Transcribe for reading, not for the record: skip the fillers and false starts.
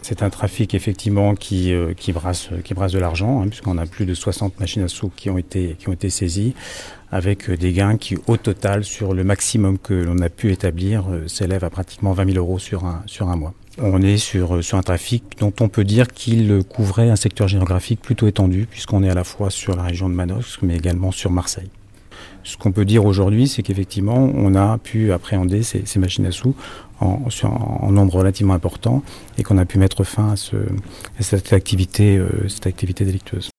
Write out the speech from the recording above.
C'est un trafic effectivement qui brasse de l'argent, puisqu'on a plus de 60 machines à sous qui ont été saisies, avec des gains qui, au total, sur le maximum que l'on a pu établir, s'élèvent à pratiquement 20 000 euros sur un mois. On est sur un trafic dont on peut dire qu'il couvrait un secteur géographique plutôt étendu, puisqu'on est à la fois sur la région de Manosque, mais également sur Marseille. Ce qu'on peut dire aujourd'hui, c'est qu'effectivement, on a pu appréhender ces machines à sous en nombre relativement important et qu'on a pu mettre fin à cette activité délictueuse.